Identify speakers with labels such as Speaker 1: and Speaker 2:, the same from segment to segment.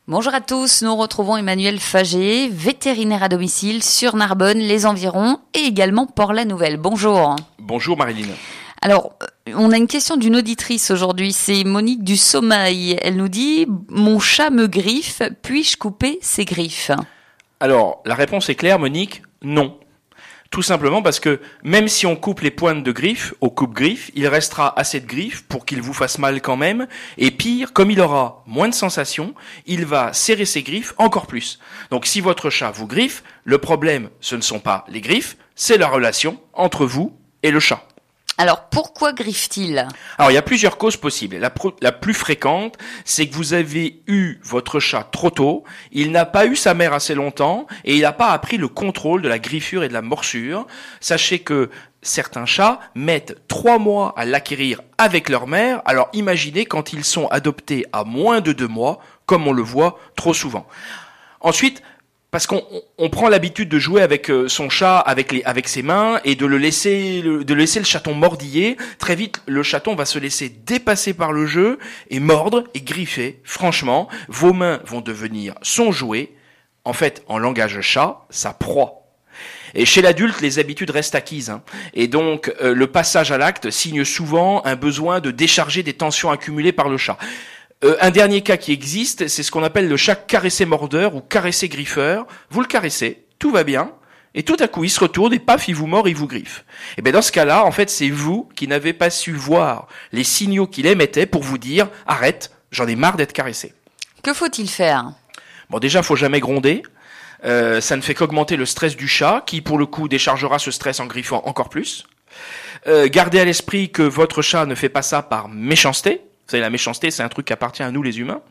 Speaker 1: Bonjour à tous, nous retrouvons Emmanuel Faget, vétérinaire à domicile sur Narbonne, les environs et également Port-la-Nouvelle. Bonjour.
Speaker 2: Bonjour Marilyn.
Speaker 1: Alors, on a une question d'une auditrice aujourd'hui, c'est Monique du Sommeil. Elle nous dit « Mon chat me griffe, puis-je couper ses griffes ?»
Speaker 2: Alors, la réponse est claire Monique, non. Tout simplement parce que même si on coupe les pointes de griffes au coupe-griffes, il restera assez de griffes pour qu'il vous fasse mal quand même. Et pire, comme il aura moins de sensations, il va serrer ses griffes encore plus. Donc si votre chat vous griffe, le problème, ce ne sont pas les griffes, c'est la relation entre vous et le chat.
Speaker 1: Alors, pourquoi griffe-t-il ?
Speaker 2: Alors, il y a plusieurs causes possibles. La plus fréquente, c'est que vous avez eu votre chat trop tôt, il n'a pas eu sa mère assez longtemps, et il n'a pas appris le contrôle de la griffure et de la morsure. Sachez que certains chats mettent 3 mois à l'acquérir avec leur mère, alors imaginez quand ils sont adoptés à moins de 2 mois, comme on le voit trop souvent. Ensuite, parce qu'on prend l'habitude de jouer avec son chat, avec ses mains, et de laisser le chaton mordiller. Très vite, le chaton va se laisser dépasser par le jeu et mordre et griffer. Franchement, vos mains vont devenir son jouet. En fait, en langage chat, sa proie. Et chez l'adulte, les habitudes restent acquises. Et donc, le passage à l'acte signe souvent un besoin de décharger des tensions accumulées par le chat. Un dernier cas qui existe, c'est ce qu'on appelle le chat caressé-mordeur ou caressé-griffeur. Vous le caressez, tout va bien, et tout à coup il se retourne et paf, il vous mord, il vous griffe. Et bien dans ce cas-là, en fait, c'est vous qui n'avez pas su voir les signaux qu'il émettait pour vous dire « Arrête, j'en ai marre d'être caressé ».
Speaker 1: Que faut-il faire ?
Speaker 2: Bon, déjà, faut jamais gronder. Ça ne fait qu'augmenter le stress du chat, qui pour le coup déchargera ce stress en griffant encore plus. Gardez à l'esprit que votre chat ne fait pas ça par méchanceté. Vous savez, la méchanceté, c'est un truc qui appartient à nous les humains.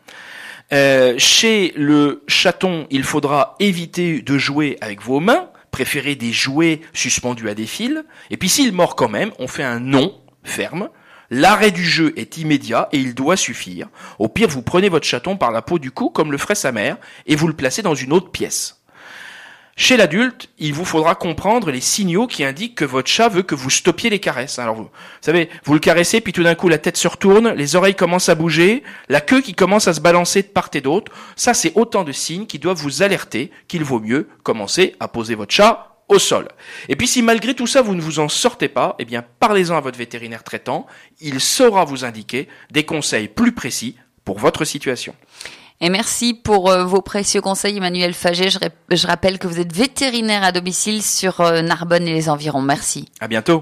Speaker 2: Chez le chaton, il faudra éviter de jouer avec vos mains, préférer des jouets suspendus à des fils. Et puis s'il mord quand même, on fait un non ferme. L'arrêt du jeu est immédiat et il doit suffire. Au pire, vous prenez votre chaton par la peau du cou, comme le ferait sa mère, et vous le placez dans une autre pièce. Chez l'adulte, il vous faudra comprendre les signaux qui indiquent que votre chat veut que vous stoppiez les caresses. Alors vous savez, vous le caressez, puis tout d'un coup la tête se retourne, les oreilles commencent à bouger, la queue qui commence à se balancer de part et d'autre. Ça, c'est autant de signes qui doivent vous alerter qu'il vaut mieux commencer à poser votre chat au sol. Et puis si malgré tout ça, vous ne vous en sortez pas, eh bien parlez-en à votre vétérinaire traitant. Il saura vous indiquer des conseils plus précis pour votre situation.
Speaker 1: Et merci pour vos précieux conseils, Emmanuel Faget. Je rappelle que vous êtes vétérinaire à domicile sur Narbonne et les environs. Merci.
Speaker 2: À bientôt.